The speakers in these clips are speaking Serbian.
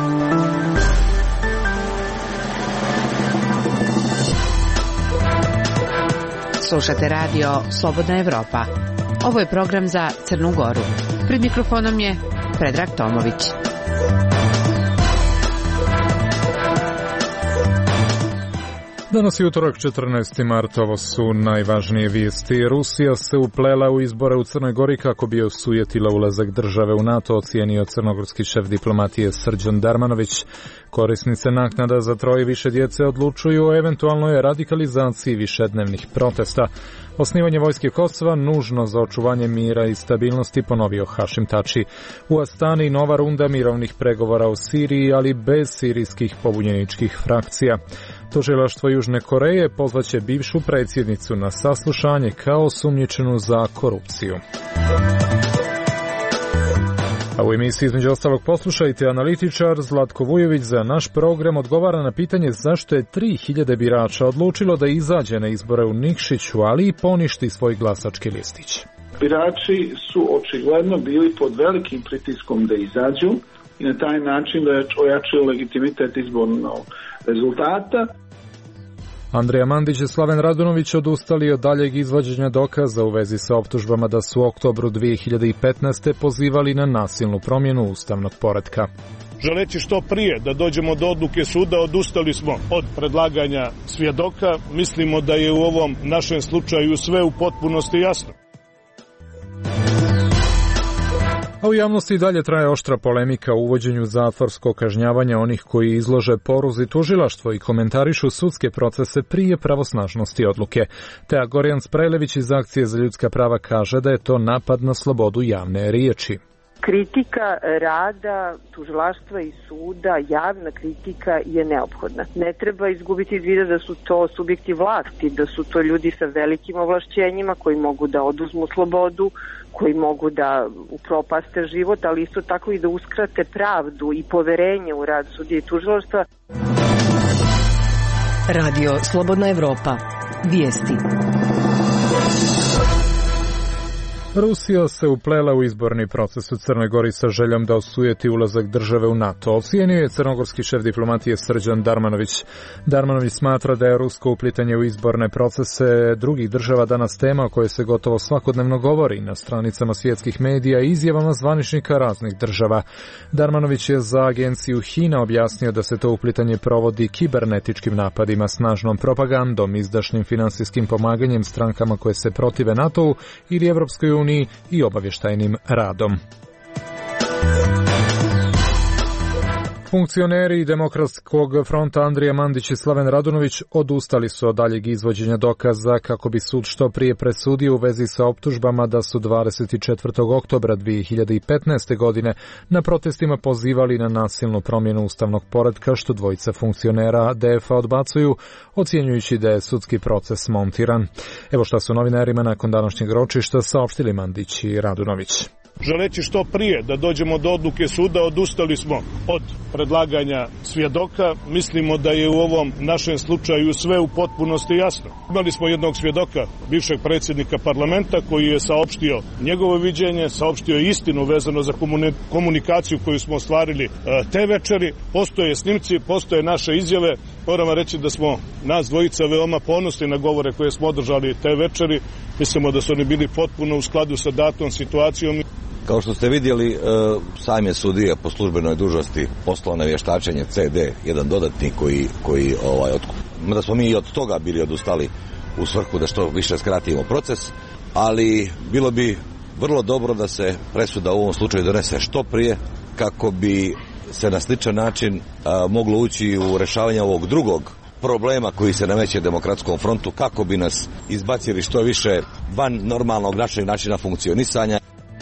Slušate radio Slobodna Evropa. Ovo je program za Crnu Goru. Pred mikrofonom je Predrag Tomović. Danas je utorak 14. mart, ovo su najvažnije vijesti. Rusija se uplela u izbore u Crnoj Gori kako bi osujetila ulazak države u NATO, ocijenio crnogorski šef diplomatije Srđan Darmanović. Korisnice naknada za troje i više djece odlučuju o eventualnoj radikalizaciji višednevnih protesta. Osnivanje vojske Kosova nužno za očuvanje mira i stabilnosti, ponovio Hašim Tači. U Astani nova runda mirovnih pregovora u Siriji, ali bez sirijskih pobunjeničkih frakcija. Tužilaštvo Južne Koreje pozvaće bivšu predsjednicu na saslušanje kao osumnjičenu za korupciju. A u emisiji između ostalog poslušajte, analitičar Zlatko Vujović za naš program odgovara na pitanje zašto je 3000 birača odlučilo da izađe na izbore u Nikšiću, ali i poništi svoj glasački listić. Birači su očigledno bili pod velikim pritiskom da izađu i na taj način da ojačaju legitimitet izbornog rezultata. Andrija Mandić i Slaven Radunović odustali od daljeg izvođenja dokaza u vezi sa optužbama da su u oktobru 2015. pozivali na nasilnu promjenu ustavnog poretka. Želeći što prije da dođemo do odluke suda, odustali smo od predlaganja svjedoka. Mislimo da je u ovom našem slučaju sve u potpunosti jasno. A u javnosti i dalje traje oštra polemika o uvođenju zatvorskog kažnjavanja onih koji izlože poruzi tužilaštvo i komentarišu sudske procese prije pravosnažnosti odluke. Tea Gorjan Sprajlević iz Akcije za ljudska prava kaže da je to napad na slobodu javne riječi. Kritika rada tužilaštva i suda, javna kritika je neophodna. Ne treba izgubiti iz vida da su to subjekti vlasti, da su to ljudi sa velikim ovlašćenjima koji mogu da oduzmu slobodu, koji mogu da upropaste život, ali isto tako i da uskrate pravdu i poverenje u rad sudije i tužilaštva. Radio Slobodna Evropa. Vijesti. Rusija se uplela u izborni proces u Crnoj Gori sa željom da osujeti ulazak države u NATO. Ocijenio je crnogorski šef diplomatije Srđan Darmanović. Darmanović smatra da je rusko uplitanje u izborne procese drugih država danas tema o kojoj se gotovo svakodnevno govori na stranicama svjetskih medija i izjavama zvaničnika raznih država. Darmanović je za agenciju HINA objasnio da se to uplitanje provodi kibernetičkim napadima, snažnom propagandom, izdašnim finansijskim pomaganjem strankama koje se protive NATO-u ili Evropskoj uniji i obavještajnim radom. Funkcioneri Demokratskog fronta Andrija Mandić i Slaven Radunović odustali su od daljeg izvođenja dokaza kako bi sud što prije presudio u vezi sa optužbama da su 24. oktobra 2015. godine na protestima pozivali na nasilnu promjenu ustavnog poretka, što dvojica funkcionera DF-a odbacuju, ocjenjujući da je sudski proces montiran. Evo šta su novinarima nakon današnjeg ročišta saopštili Mandić i Radunović. Želeći što prije da dođemo do odluke suda, odustali smo od predlaganja svjedoka. Mislimo da je u ovom našem slučaju sve u potpunosti jasno. Imali smo jednog svjedoka, bivšeg predsjednika parlamenta, koji je saopštio njegovo viđenje, saopštio istinu vezano za komunikaciju koju smo ostvarili te večeri. Postoje snimci, postoje naše izjave. Moram vam reći da smo nas dvojica veoma ponosni na govore koje smo održali te večeri. Mislimo da su oni bili potpuno u skladu sa datom situacijom. Kao što ste vidjeli, sam je sudija po službenoj dužnosti poslao na vještačenje CD, jedan dodatni koji da smo mi i od toga bili odustali u svrhu da što više skratimo proces, ali bilo bi vrlo dobro da se presuda u ovom slučaju donese što prije kako bi se na sličan način moglo ući u rješavanje ovog drugog problema koji se nameće Demokratskom frontu, kako bi nas izbacili što više van normalnog našeg načina funkcionisanja.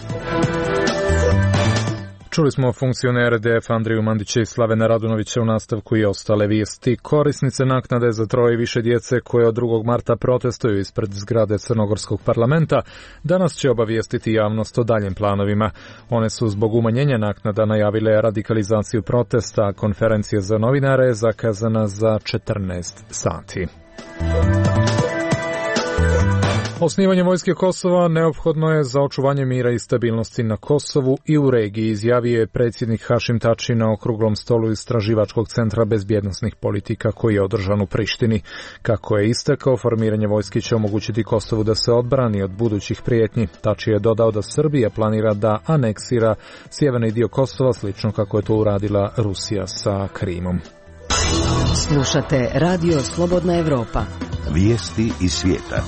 Čuli smo funkcionere DF Andriju Mandića i Slavena Radunovića u nastavku i ostale vijesti. Korisnice naknade za troje i više djece koje od 2. marta protestuju ispred zgrade Crnogorskog parlamenta danas će obavijestiti javnost o daljim planovima. One su zbog umanjenja naknada najavile radikalizaciju protesta, a konferencija za novinare je zakazana za 14 sati. Osnivanje vojske Kosova neophodno je za očuvanje mira i stabilnosti na Kosovu i u regiji, izjavio je predsjednik Hašim Tači na okruglom stolu Istraživačkog centra bezbjednosnih politika koji je održan u Prištini. Kako je istakao, formiranje vojske će omogućiti Kosovu da se odbrani od budućih prijetnji. Tači je dodao da Srbija planira da aneksira sjeverni dio Kosova, slično kako je to uradila Rusija sa Krimom. Slušate Radio Slobodna Evropa. Vijesti iz svijeta.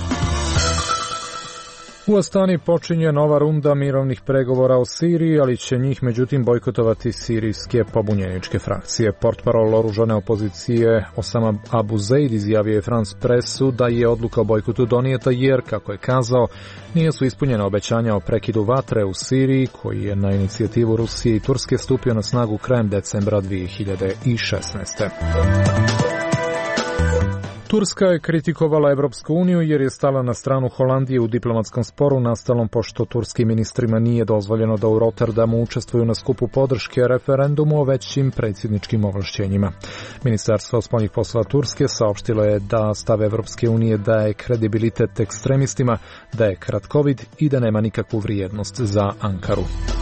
U Astani počinje nova runda mirovnih pregovora o Siriji, ali će njih međutim bojkotovati sirijske pobunjeničke frakcije. Portparol oružane opozicije Osama Abu Zaid izjavio je France Pressu da je odluka o bojkotu donijeta jer, kako je kazao, nije su ispunjena obećanja o prekidu vatre u Siriji, koji je na inicijativu Rusije i Turske stupio na snagu krajem decembra 2016. Turska je kritikovala Evropsku uniju jer je stala na stranu Holandije u diplomatskom sporu nastalom pošto turskim ministrima nije dozvoljeno da u Rotterdamu učestvuju na skupu podrške referendumu o većim predsjedničkim ovlašćenjima. Ministarstvo spoljnih poslova Turske saopštilo je da stav Evropske unije daje kredibilitet ekstremistima, da je kratkovid i da nema nikakvu vrijednost za Ankaru.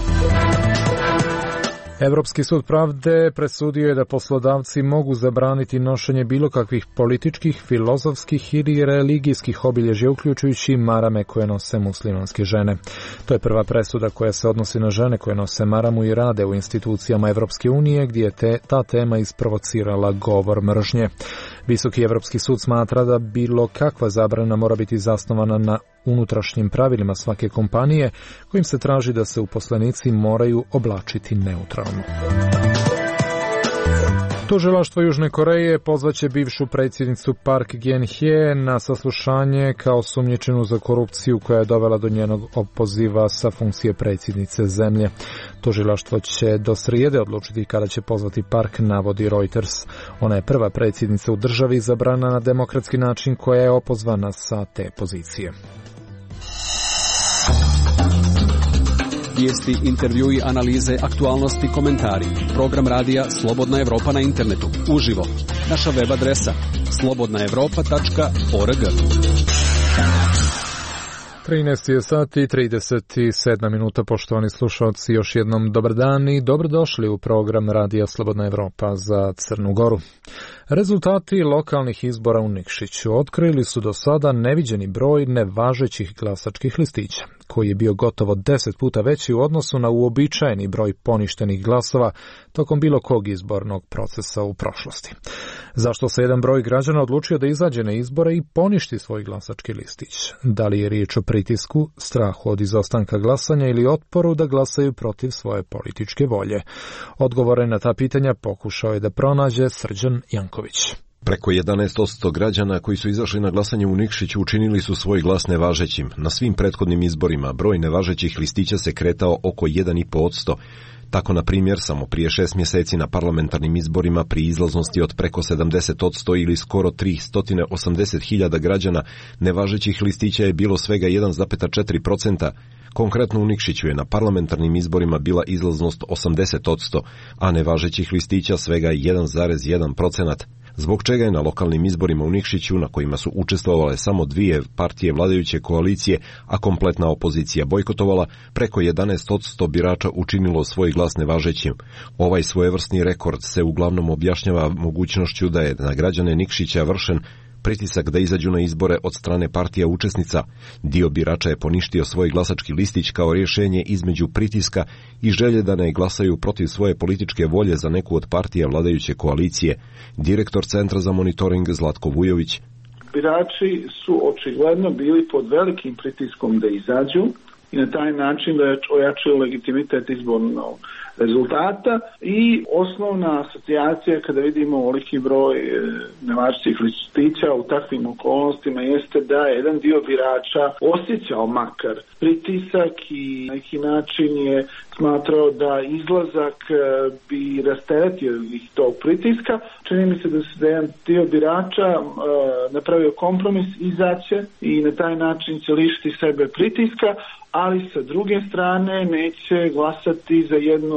Evropski sud pravde presudio je da poslodavci mogu zabraniti nošenje bilo kakvih političkih, filozofskih ili religijskih obilježja, uključujući marame koje nose muslimanske žene. To je prva presuda koja se odnosi na žene koje nose maramu i rade u institucijama Evropske unije, gdje je ta tema isprovocirala govor mržnje. Visoki Evropski sud smatra da bilo kakva zabrana mora biti zasnovana na unutrašnjim pravilima svake kompanije, kojim se traži da se uposlenici moraju oblačiti neutralno. Tužilaštvo Južne Koreje pozvaće bivšu predsjednicu Park Geun-hye na saslušanje kao osumnjičenu za korupciju koja je dovela do njenog opoziva sa funkcije predsjednice zemlje. Tužilaštvo će do srijede odlučiti kada će pozvati Park, navodi Reuters. Ona je prva predsjednica u državi izabrana na demokratski način koja je opozvana sa te pozicije. Vijesti, intervjui, analize, aktualnosti, komentari. Program radija Slobodna Evropa na internetu. Uživo. Naša web adresa slobodnaevropa.org. 13 sati i 37 minuta, poštovani slušalci, još jednom dobar dan i dobrodošli u program radija Slobodna Evropa za Crnu Goru. Rezultati lokalnih izbora u Nikšiću otkrili su do sada neviđeni broj nevažećih glasačkih listića, koji je bio gotovo 10 puta veći u odnosu na uobičajeni broj poništenih glasova tokom bilo kog izbornog procesa u prošlosti. Zašto se jedan broj građana odlučio da izađe na izbore i poništi svoj glasački listić? Da li je riječ o pritisku, strahu od izostanka glasanja ili otporu da glasaju protiv svoje političke volje? Odgovore na ta pitanja pokušao je da pronađe Srđan Janković. Preko 11% građana koji su izašli na glasanje u Nikšiću učinili su svoj glas nevažećim. Na svim prethodnim izborima broj nevažećih listića se kretao oko 1,5%. Tako, na primjer, samo prije 6 mjeseci na parlamentarnim izborima pri izlaznosti od preko 70% ili skoro 380.000 građana nevažećih listića je bilo svega 1,4%. Konkretno u Nikšiću je na parlamentarnim izborima bila izlaznost 80%, a nevažećih listića svega 1,1%. Zbog čega je na lokalnim izborima u Nikšiću, na kojima su učestvovale samo dvije partije vladajuće koalicije, a kompletna opozicija bojkotovala, preko 11% birača učinilo svoj glas nevažećim. Ovaj svojevrsni rekord se uglavnom objašnjava mogućnošću da je na građane Nikšića vršen pritisak da izađu na izbore od strane partija učesnica. Dio birača je poništio svoj glasački listić kao rješenje između pritiska i želje da ne glasaju protiv svoje političke volje za neku od partija vladajuće koalicije. Direktor Centra za monitoring Zlatko Vujović. Birači su očigledno bili pod velikim pritiskom da izađu i na taj način da ojačaju legitimitet izbornog rezultata i osnovna asocijacija kada vidimo ovoliki broj nevažećih listića u takvim okolnostima jeste da jedan dio birača osjećao makar pritisak i na neki način je smatrao da izlazak bi rasteretio ih tog pritiska. Čini mi se da se jedan dio birača napravio kompromis, izaće i na taj način će lišiti sebe pritiska, ali sa druge strane neće glasati za jednu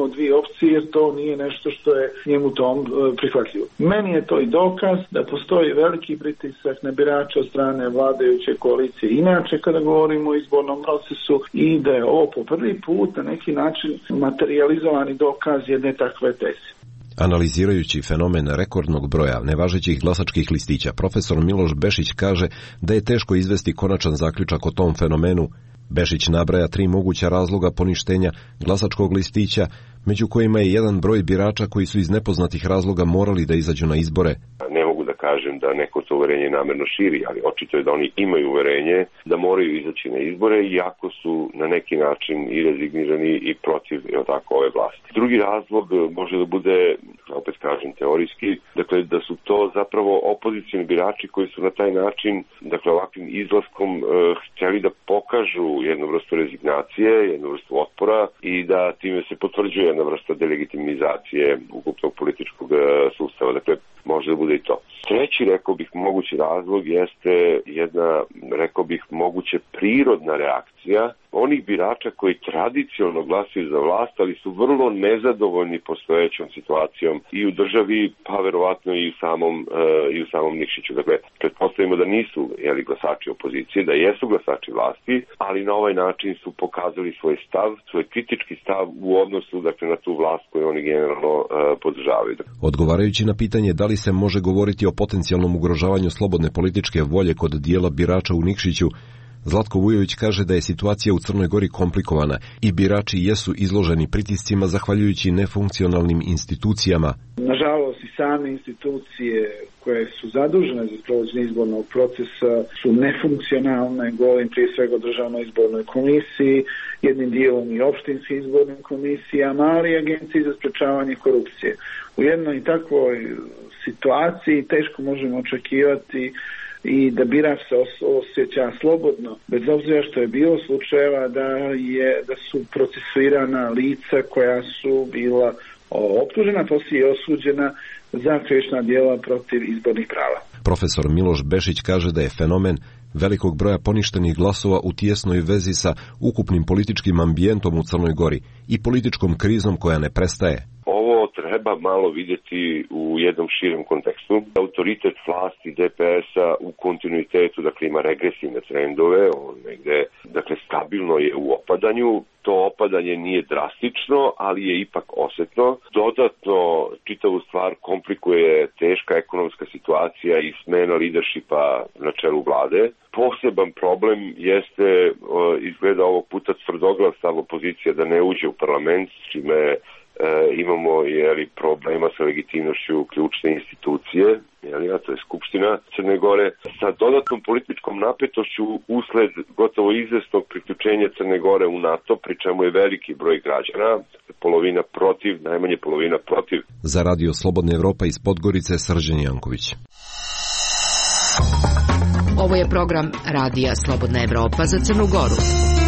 od dvije opcije, jer to nije nešto što je njemu tom prihvatljivo. Meni je to i dokaz da postoji veliki pritisak na birače od strane vladajuće koalicije inače kada govorimo o izbornom procesu i da je ovo po prvi put na neki način materializovani dokaz jedne takve teze. Analizirajući fenomen rekordnog broja nevažećih glasačkih listića, profesor Miloš Bešić kaže da je teško izvesti konačan zaključak o tom fenomenu. Bešić nabraja 3 moguća razloga poništenja glasačkog listića, među kojima je jedan broj birača koji su iz nepoznatih razloga morali da izađu na izbore. Ne mogu da kažem da neko to uverenje namerno širi, ali očito je da oni imaju uverenje da moraju izaći na izbore, iako su na neki način i rezignirani i protiv ove vlasti. Drugi razlog može da bude, opet kažem teorijski, dakle da su to zapravo opozicioni birači koji su na taj način, dakle ovakvim izlaskom htjeli da pokažu jednu vrstu rezignacije, jednu vrstu otpora i da time se potvrđuje jedna vrsta delegitimizacije ukupnog političkog sustava. Dakle, može da bude i to. Treći, rekao bih, mogući razlog jeste jedna, rekao bih, moguće prirodna reakcija onih birača koji tradicionalno glasaju za vlast, ali su vrlo nezadovoljni postojećom situacijom i u državi, pa verovatno i u samom Nikšiću. Dakle, pretpostavimo da nisu glasači opozicije, da jesu glasači vlasti, ali na ovaj način su pokazali svoj stav, svoj kritički stav u odnosu na tu vlast koju oni generalno podržavaju. Odgovarajući na pitanje da li se može govoriti o potencijalnom ugrožavanju slobodne političke volje kod dijela birača u Nikšiću, Zlatko Vujović kaže da je situacija u Crnoj Gori komplikovana i birači jesu izloženi pritiscima zahvaljujući nefunkcionalnim institucijama. Nažalost i same institucije koje su zadužene za sprovođenje izbornog procesa su nefunkcionalne, govorim prije svega o Državnoj izbornoj komisiji, jednim dijelom i opštinskim izbornim komisijama, ali i Agenciji za sprečavanje korupcije. U jednoj takvoj situaciji teško možemo očekivati i da birač se osjeća slobodno, bez obzira što je bilo slučajeva da su procesuirana lica koja su bila optužena, poslije i osuđena za krivična djela protiv izbornih prava. Profesor Miloš Bešić kaže da je fenomen velikog broja poništenih glasova u tijesnoj vezi sa ukupnim političkim ambijentom u Crnoj Gori i političkom krizom koja ne prestaje. Ovo treba malo vidjeti u jednom širem kontekstu. Autoritet vlasti DPS-a u kontinuitetu, dakle, ima regresivne trendove, on negde, dakle, stabilno je u opadanju. To opadanje nije drastično, ali je ipak osjetno. Dodatno, čitavu stvar komplikuje teška ekonomska situacija i smena leadershipa na čelu vlade. Poseban problem jeste, izgleda ovog puta tvrdoglav stav opozicije da ne uđe u parlament, s čime imamo problema sa legitimnošću ključne institucije, a to je Skupština Crne Gore, sa dodatnom političkom napetošću usled gotovo izvesnog priključenja Crne Gore u NATO, pri čemu je veliki broj građana, polovina protiv, najmanje polovina protiv. Za Radio Slobodna Evropa iz Podgorice, Srđan Janković. Ovo je program Radija Slobodna Evropa za Crnu Goru.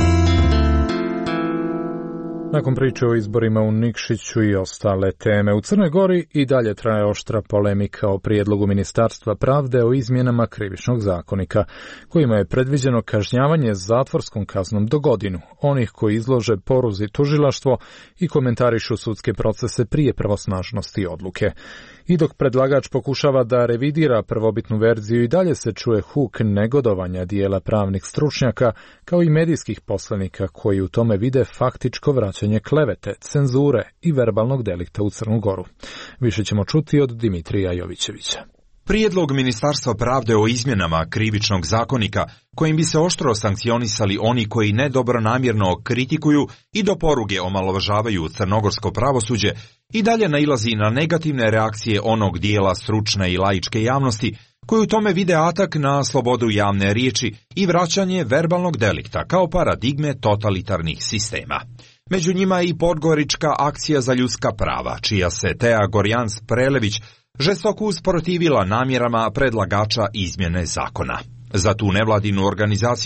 Nakon priče o izborima u Nikšiću i ostale teme, u Crnoj Gori i dalje traje oštra polemika o prijedlogu Ministarstva pravde o izmjenama krivičnog zakonika, kojima je predviđeno kažnjavanje zatvorskom kaznom do godinu onih koji izlože poruzi tužilaštvo i komentarišu sudske procese prije pravosnažnosti odluke. I dok predlagač pokušava da revidira prvobitnu verziju, i dalje se čuje huk negodovanja dijela pravnih stručnjaka, kao i medijskih poslanika koji u tome vide faktičko vraćanje klevete, cenzure i verbalnog delikta u Crnu Goru. Više ćemo čuti od Dimitrija Jovićevića. Prijedlog Ministarstva pravde o izmjenama krivičnog zakonika, kojim bi se oštro sankcionisali oni koji nedobronamjerno kritikuju i do poruge omalovažavaju crnogorsko pravosuđe, i dalje nailazi na negativne reakcije onog dijela stručne i laičke javnosti, koji u tome vide atak na slobodu javne riječi i vraćanje verbalnog delikta kao paradigme totalitarnih sistema. Među njima i Podgorička akcija za ljudska prava, čija se Tea Gorjans Prelević žestoko usprotivila namjerama predlagača izmjene zakona. Za tu nevladinu organizaciju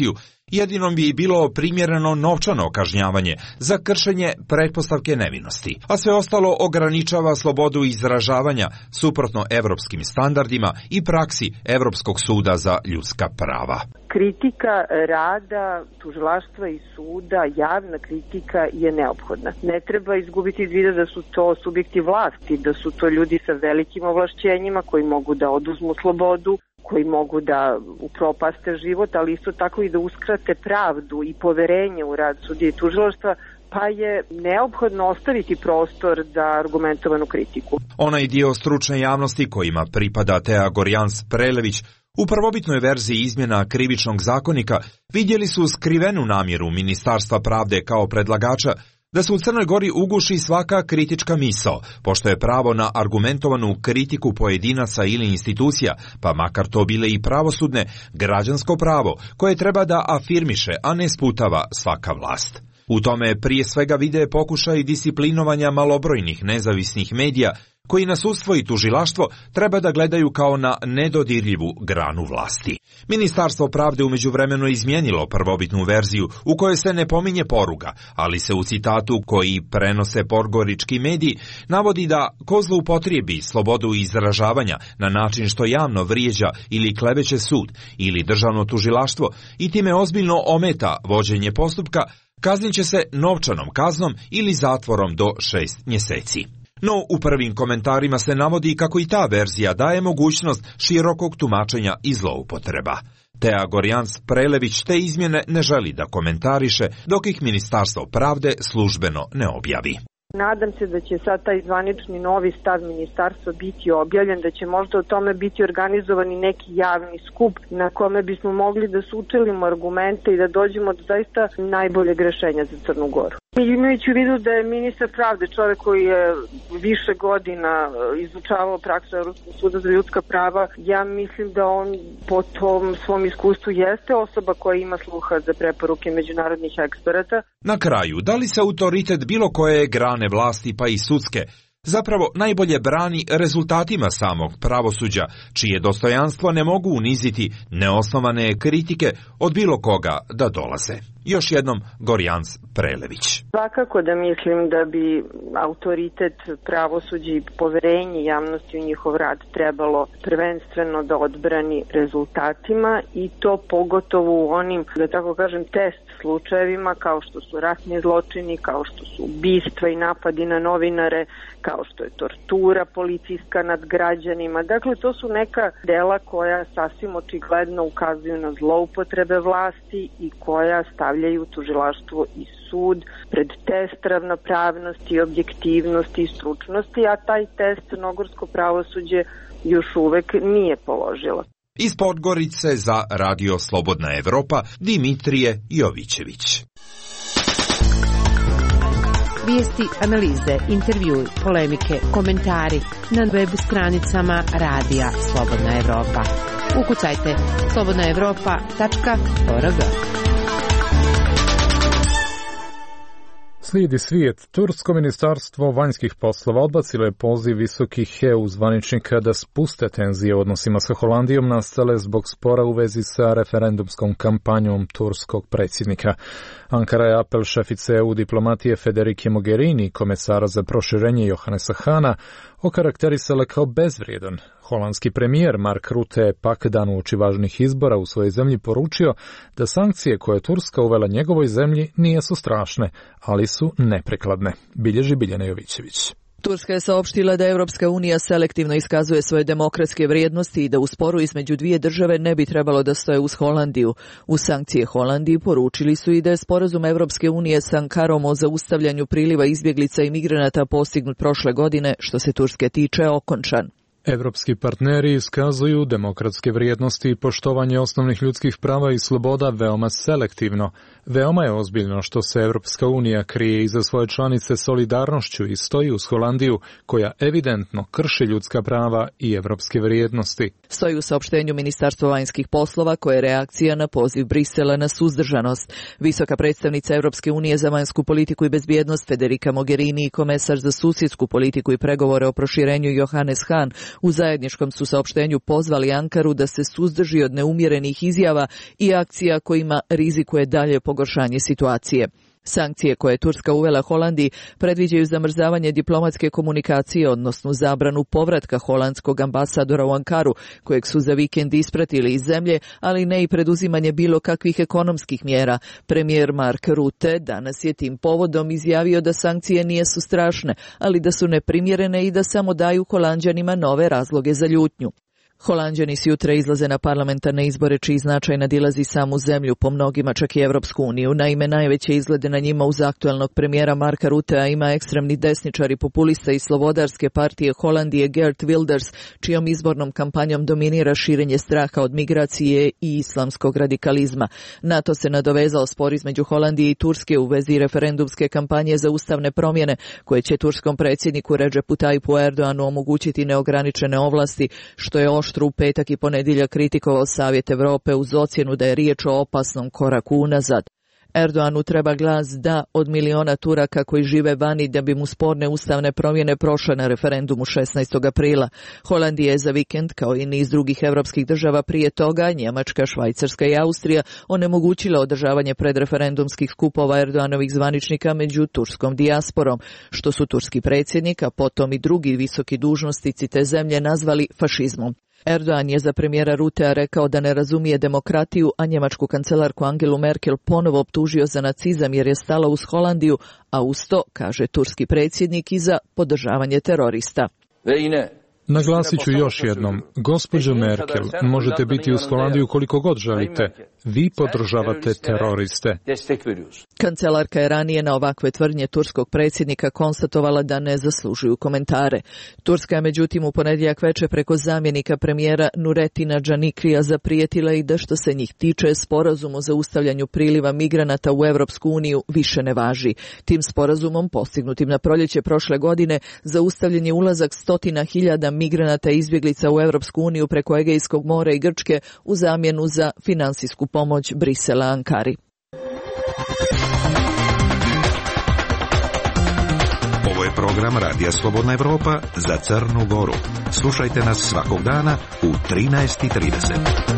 Jedinom bi bilo primjereno novčano kažnjavanje za kršenje pretpostavke nevinosti, a sve ostalo ograničava slobodu izražavanja suprotno evropskim standardima i praksi Evropskog suda za ljudska prava. Kritika rada tužilaštva i suda, javna kritika je neophodna. Ne treba izgubiti iz vida da su to subjekti vlasti, da su to ljudi sa velikim ovlašćenjima koji mogu da oduzmu slobodu, koji mogu da upropaste život, ali isto tako i da uskrate pravdu i poverenje u rad sudije i tužilaštva, pa je neophodno ostaviti prostor za argumentovanu kritiku. Onaj dio stručne javnosti kojima pripada Tea Gorjans-Prelević u prvobitnoj verziji izmjena Krivičnog zakonika vidjeli su skrivenu namjeru Ministarstva pravde kao predlagača da se u Crnoj Gori uguši svaka kritička misao, pošto je pravo na argumentovanu kritiku pojedinaca ili institucija, pa makar to bile i pravosudne, građansko pravo koje treba da afirmiše, a ne sputava svaka vlast. U tome prije svega vide pokušaj disciplinovanja malobrojnih nezavisnih medija koji na sudstvo i tužilaštvo treba da gledaju kao na nedodirljivu granu vlasti. Ministarstvo pravde u međuvremenu izmijenilo prvobitnu verziju u kojoj se ne pominje poruga, ali se u citatu koji prenose podgorički mediji navodi da ko zloupotrijebi slobodu izražavanja na način što javno vrijeđa ili kleveće sud ili državno tužilaštvo i time ozbiljno ometa vođenje postupka, kaznit će se novčanom kaznom ili zatvorom do 6 mjeseci. No, u prvim komentarima se navodi kako i ta verzija daje mogućnost širokog tumačenja i zloupotreba. Tea Gorjans-Prelević te izmjene ne želi da komentariše dok ih Ministarstvo pravde službeno ne objavi. Nadam se da će sad taj zvanični novi stav ministarstva biti objavljen, da će možda o tome biti organizovani neki javni skup na kome bismo mogli da sučelimo argumente i da dođemo do zaista najboljeg rešenja za Crnu Goru. Imajući u vidu da je ministar pravde čovjek koji je više godina izučavao praksu Evropskog suda za ljudska prava, ja mislim da on po tom svom iskustvu jeste osoba koja ima sluha za preporuke međunarodnih eksperata. Na kraju, da li se autoritet bilo koje grane vlasti pa i sudske zapravo najbolje brani rezultatima samog pravosuđa, čije dostojanstvo ne mogu uniziti neosnovane kritike od bilo koga da dolaze. Još jednom Gorjans-Prelević. Svakako da mislim da bi autoritet pravosuđa i poverenje javnosti u njihov rad trebalo prvenstveno da odbrani rezultatima i to pogotovo u onim, da tako kažem, test slučajevima kao što su ratni zločini, kao što su ubistva i napadi na novinare, kao što je tortura policijska nad građanima. Dakle, to su neka dela koja sasvim očigledno ukazuju na zloupotrebe vlasti i koja stavljaju tužilaštvo i sud pred test ravnopravnosti, objektivnosti i stručnosti, a taj test crnogorsko pravosuđe još uvek nije položilo. Iz Podgorice za Radio Slobodna Evropa, Dimitrije Jovićević. Vijesti, analize, intervjui, polemike, komentari na web stranicama Radija Slobodna Evropa. Ukucajte slobodnaevropa.org. Slijedi svijet. Tursko ministarstvo vanjskih poslova odbacilo je poziv visokih EU zvaničnika da spuste tenzije u odnosima sa Holandijom nastale zbog spora u vezi sa referendumskom kampanjom turskog predsjednika. Ankara je apel šefice EU diplomatije Federike Mogherini i komesara za proširenje Johannesa Hana okarakterisala kao bezvrijedan. Holandski premijer Mark Rutte je pak dan uoči važnih izbora u svojoj zemlji poručio da sankcije koje je Turska uvela njegovoj zemlji nisu strašne, ali su neprekladne. Bilježi Biljana Jovićević. Turska je saopštila da Evropska unija selektivno iskazuje svoje demokratske vrijednosti i da u sporu između dvije države ne bi trebalo da stoje uz Holandiju. U sankcije Holandiji poručili su i da je sporazum Evropske unije s Ankarom o zaustavljanju priliva izbjeglica i migranata postignut prošle godine, što se Turske tiče, okončan. Evropski partneri iskazuju demokratske vrijednosti i poštovanje osnovnih ljudskih prava i sloboda veoma selektivno. Veoma je ozbiljno što se Evropska unija krije iza svoje članice solidarnošću i stoji uz Holandiju, koja evidentno krši ljudska prava i evropske vrijednosti. Stoji u saopštenju Ministarstva vanjskih poslova koje je reakcija na poziv Brisela na suzdržanost. Visoka predstavnica Evropske unije za vanjsku politiku i bezbjednost Federika Mogherini i komesar za susjedsku politiku i pregovore o proširenju Johannes Hahn U zajedničkom su saopštenju pozvali Ankaru da se suzdrži od neumjerenih izjava i akcija kojima rizikuje dalje pogoršanje situacije. Sankcije koje je Turska uvela Holandiji predviđaju zamrzavanje diplomatske komunikacije, odnosno zabranu povratka holandskog ambasadora u Ankaru, kojeg su za vikend ispratili iz zemlje, ali ne i preduzimanje bilo kakvih ekonomskih mjera. Premijer Mark Rutte danas je tim povodom izjavio da sankcije nisu strašne, ali da su neprimjerene i da samo daju Holanđanima nove razloge za ljutnju. Holanđani sutra izlaze na parlamentarne izbore čiji značaj nadilazi samu zemlju, po mnogima čak i Evropsku uniju. Naime, najveće izglede na njima uz aktuelnog premijera Marka Ruttea ima ekstremni desničar i populista iz Slobodarske partije Holandije Geert Wilders, čijom izbornom kampanjom dominira širenje straha od migracije i islamskog radikalizma. Na to se nadovezao spor između Holandije i Turske u vezi referendumske kampanje za ustavne promjene, koje će turskom predsjedniku Recepu Tayyipu Erdoğanu omogućiti neograničene ovlasti, što je u petak i ponedjeljak kritikovao Savjet Europe uz ocjenu da je riječ o opasnom koraku unazad. Erdoğanu treba glas da od miliona Turaka koji žive vani da bi mu sporne ustavne promjene prošle na referendumu 16. aprila. Holandija je za vikend, kao i niz drugih evropskih država prije toga, Njemačka, Švajcarska i Austrija, onemogućila održavanje predreferendumskih skupova Erdoğanovih zvaničnika među turskom dijasporom, što su turski predsjednik, a potom i drugi visoki dužnosnici te zemlje nazvali fašizmom. Erdoğan je za premijera Ruttea rekao da ne razumije demokratiju, a njemačku kancelarku Angelu Merkel ponovo optužio za nacizam jer je stala uz Holandiju, a uz to, kaže turski predsjednik, i za podržavanje terorista. Naglasit ću još jednom, gospođo Merkel, možete biti uz Holandiju koliko god želite. Vi podržavate teroriste. Kancelarka je ranije na ovakve tvrdnje turskog predsjednika konstatovala da ne zaslužuju komentare. Turska je međutim u ponedjeljak večer preko zamjenika premijera Nurettina Džaniklija zaprijetila i da što se njih tiče sporazum o zaustavljanju priliva migranata u Evropsku uniju više ne važi. Tim sporazumom, postignutim na proljeće prošle godine, zaustavljen je ulazak 100.000 migranata i izbjeglica u Evropsku uniju preko Egejskog mora i Grčke u zamjenu za finansijsku pomoć Brisela Ankari. Ovo je program Radija Slobodna Evropa za Crnu Goru. Slušajte nas svakog dana u 13:30.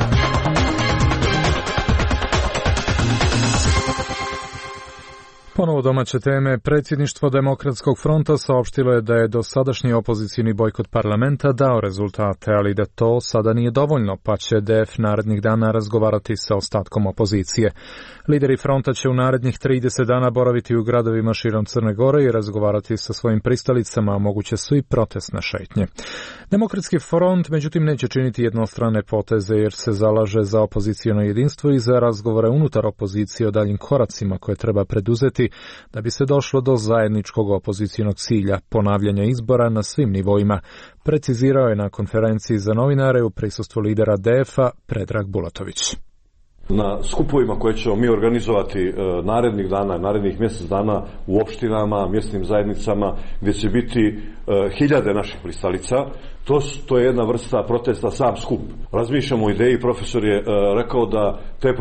Ponovo domaće teme. Predsjedništvo Demokratskog fronta saopštilo je da je dosadašnji opozicijni bojkot parlamenta dao rezultate, ali da to sada nije dovoljno, pa će DF narednih dana razgovarati sa ostatkom opozicije. Lideri fronta će u narednih 30 dana boraviti u gradovima širom Crne Gore i razgovarati sa svojim pristalicama, a moguće su i protestne šetnje. Demokratski front, međutim, neće činiti jednostrane poteze jer se zalaže za opoziciono jedinstvo i za razgovore unutar opozicije o daljim koracima koje treba preduzeti da bi se došlo do zajedničkog opozicionog cilja, ponavljanja izbora na svim nivoima, precizirao je na konferenciji za novinare u prisustvu lidera DF-a Predrag Bulatović. Na skupovima koje ćemo mi organizovati narednih dana, narednih mjesec dana u opštinama, mjesnim zajednicama, gdje će biti hiljade naših pristalica, to je jedna vrsta protesta, sam skup. Razmišljamo o ideji, profesor je rekao da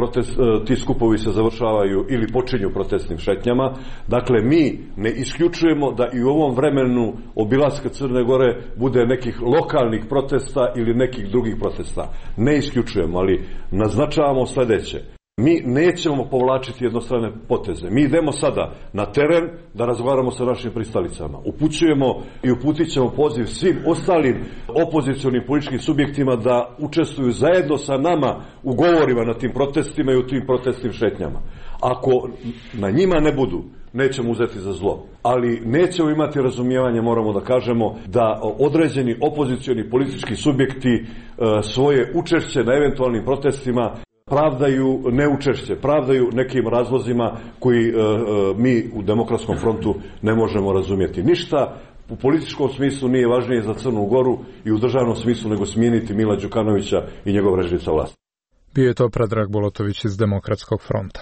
ti skupovi se završavaju ili počinju protestnim šetnjama. Dakle, mi ne isključujemo da i u ovom vremenu obilaska Crne Gore bude nekih lokalnih protesta ili nekih drugih protesta. Ne isključujemo, ali naznačavamo sljedeće. Mi nećemo povlačiti jednostrane poteze. Mi idemo sada na teren da razgovaramo sa našim pristalicama. Upućujemo i uputit ćemo poziv svim ostalim opozicionim političkim subjektima da učestvuju zajedno sa nama u govorima na tim protestima i u tim protestnim šetnjama. Ako na njima ne budu, nećemo uzeti za zlo. Ali nećemo imati razumijevanje, moramo da kažemo, da određeni opozicioni politički subjekti svoje učešće na eventualnim protestima pravdaju neučešće, pravdaju nekim razlozima koji mi u Demokratskom frontu ne možemo razumjeti. Ništa u političkom smislu nije važnije za Crnu Goru i u državnom smislu nego smijeniti Mila Đukanovića i njegov režim sa vlasti. Bio je to Predrag Bulatović iz Demokratskog fronta.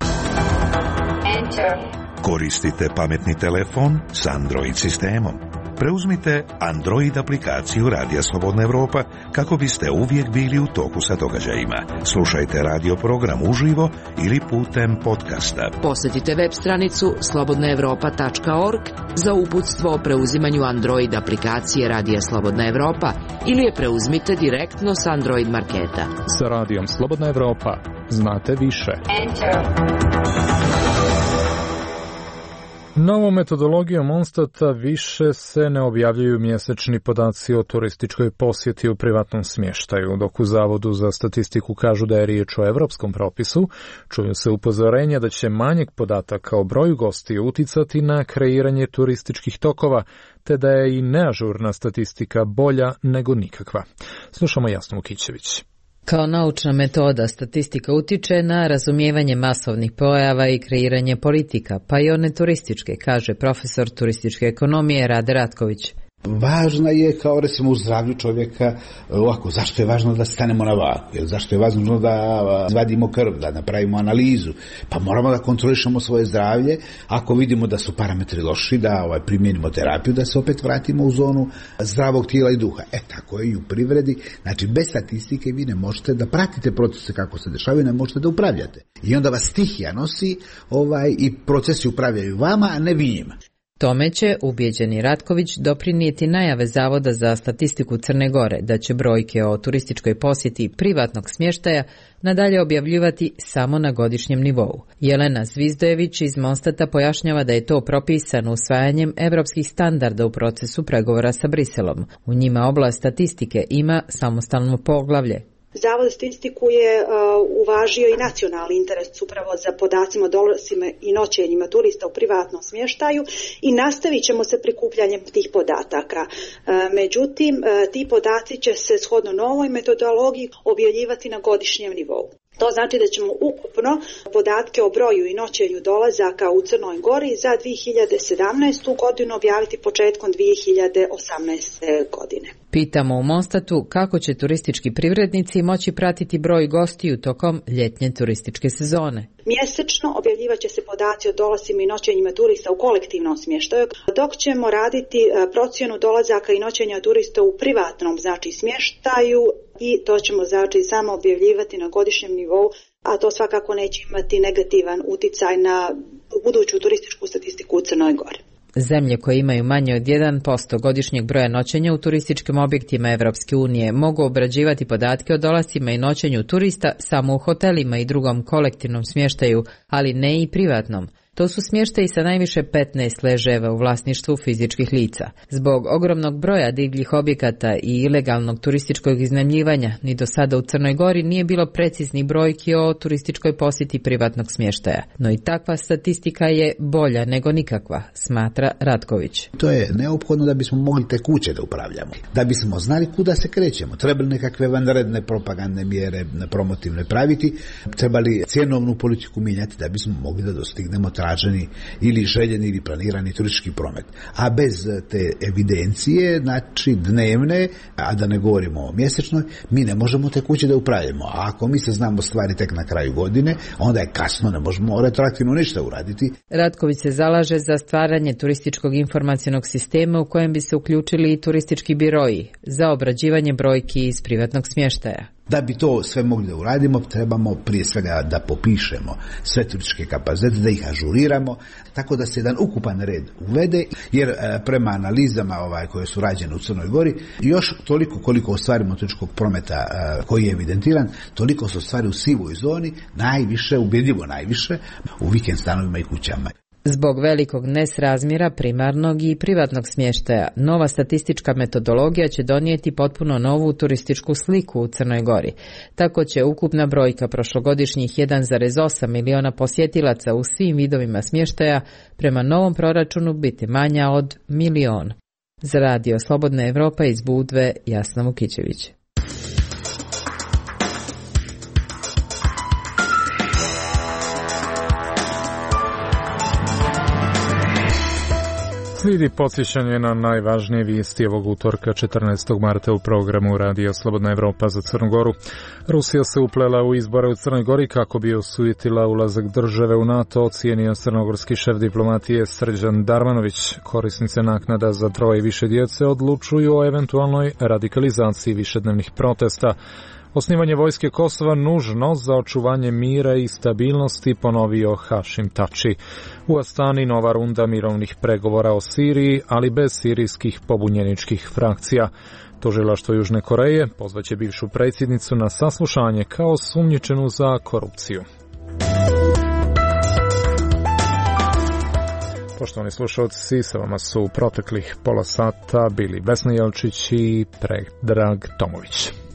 Koristite pametni telefon s Android sistemom. Preuzmite Android aplikaciju Radija Slobodna Evropa kako biste uvijek bili u toku sa događajima. Slušajte radio program uživo ili putem podcasta. Posjetite web stranicu slobodnaevropa.org za uputstvo o preuzimanju Android aplikacije Radija Slobodna Evropa ili je preuzmite direktno s Android marketa. Sa Radijom Slobodna Evropa znate više. Novom metodologijom Monstata više se ne objavljuju mjesečni podaci o turističkoj posjeti u privatnom smještaju, dok u Zavodu za statistiku kažu da je riječ o evropskom propisu, čuju se upozorenja da će manjak podataka o broju gostiju uticati na kreiranje turističkih tokova, te da je i neažurna statistika bolja nego nikakva. Slušamo Jasnu Vukićević. Kao naučna metoda, statistika utiče na razumijevanje masovnih pojava i kreiranje politika, pa i one turističke, kaže profesor turističke ekonomije Rade Ratković. Važna je, kao recimo u zdravlju čovjeka, ovako, zašto je važno da stanemo na vagu, jer zašto je važno da vadimo krv, da napravimo analizu, pa moramo da kontrolišemo svoje zdravlje, ako vidimo da su parametri loši, da primijenimo terapiju, da se opet vratimo u zonu zdravog tijela i duha. Tako je i u privredi, znači bez statistike vi ne možete da pratite procese kako se dešavaju, ne možete da upravljate. I onda vas stihija nosi i procesi upravljaju vama, a ne vi njima. Tome će, ubijeđeni Ratković, doprinijeti najave Zavoda za statistiku Crne Gore da će brojke o turističkoj posjeti privatnog smještaja nadalje objavljivati samo na godišnjem nivou. Jelena Zvizdojević iz Monstata pojašnjava da je to propisano usvajanjem evropskih standarda u procesu pregovora sa Briselom. U njima oblast statistike ima samostalno poglavlje. Zavod za statistiku je uvažio i nacionalni interes upravo za podacima o dolascima i noćenjima turista u privatnom smještaju i nastavit ćemo sa prikupljanjem tih podataka. Međutim, ti podaci će se shodno novoj metodologiji objavljivati na godišnjem nivou. To znači da ćemo ukupno podatke o broju i noćenju dolazaka u Crnoj Gori za 2017. godinu objaviti početkom 2018. godine. Pitamo u Monstatu kako će turistički privrednici moći pratiti broj gostiju tokom ljetnje turističke sezone. Mjesečno objavljivat će se podaci o dolascima i noćenjima turista u kolektivnom smještaju, dok ćemo raditi procjenu dolazaka i noćenja turista u privatnom smještaju i to ćemo samo objavljivati na godišnjem nivou, a to svakako neće imati negativan uticaj na buduću turističku statistiku u Crnoj Gori. Zemlje koje imaju manje od 1% godišnjeg broja noćenja u turističkim objektima Evropske unije mogu obrađivati podatke o dolascima i noćenju turista samo u hotelima i drugom kolektivnom smještaju, ali ne i privatnom. To su smještaji sa najviše 15 ležajeva u vlasništvu fizičkih lica. Zbog ogromnog broja divljih objekata i ilegalnog turističkog iznajmljivanja, ni do sada u Crnoj Gori nije bilo preciznih brojki o turističkoj posjeti privatnog smještaja. No i takva statistika je bolja nego nikakva, smatra Ratković. To je neophodno da bismo mogli te kuće da upravljamo, da bismo znali kuda se krećemo. Trebali nekakve vanredne propagandne mjere promotivne praviti, trebali cjenovnu politiku mijenjati da bismo mogli da dostignemo traženi ili željeni ili planirani turistički promet. A bez te evidencije, znači dnevne, a da ne govorimo o mjesečnoj, mi ne možemo te kuće da upravljamo. A ako mi se znamo stvari tek na kraju godine, onda je kasno, ne možemo retroaktivno ništa uraditi. Ratković se zalaže za stvaranje turističkog informacionog sistema u kojem bi se uključili i turistički biroji za obrađivanje brojki iz privatnog smještaja. Da bi to sve mogli da uradimo, trebamo prije svega da popišemo sve turističke kapacitete, da ih ažuriramo, tako da se jedan ukupan red uvede, jer prema analizama koje su rađene u Crnoj Gori, još toliko koliko ostvarimo turističkog prometa koji je evidentiran, toliko se ostvari u sivoj zoni, najviše, ubjedljivo najviše, u vikend stanovima i kućama. Zbog velikog nesrazmjera primarnog i privatnog smještaja, nova statistička metodologija će donijeti potpuno novu turističku sliku u Crnoj Gori. Tako će ukupna brojka prošlogodišnjih 1,8 miliona posjetilaca u svim vidovima smještaja prema novom proračunu biti manja od 1 milion. Za Radio Slobodna Evropa iz Budve, Jasna Vukićević. Slijedi podsjećanje na najvažnije vijesti ovog utorka 14. marta u programu Radija Slobodna Evropa za Crnu Goru. Rusija se uplela u izbore u Crnoj Gori kako bi osujetila ulazak države u NATO, ocijenio crnogorski šef diplomatije Srđan Darmanović. Korisnice naknada za 3 i više djece odlučuju o eventualnoj radikalizaciji višednevnih protesta. Osnivanje vojske Kosova nužno za očuvanje mira i stabilnosti, ponovio Hašim Tači. U Astani nova runda mirovnih pregovora o Siriji, ali bez sirijskih pobunjeničkih frakcija. Tužilaštvo Južne Koreje pozvaće bivšu predsjednicu na saslušanje kao sumnjičenu za korupciju. Poštovani slušalci, sa vama su proteklih pola sata bili Vesna Jelčić i Predrag Tomović.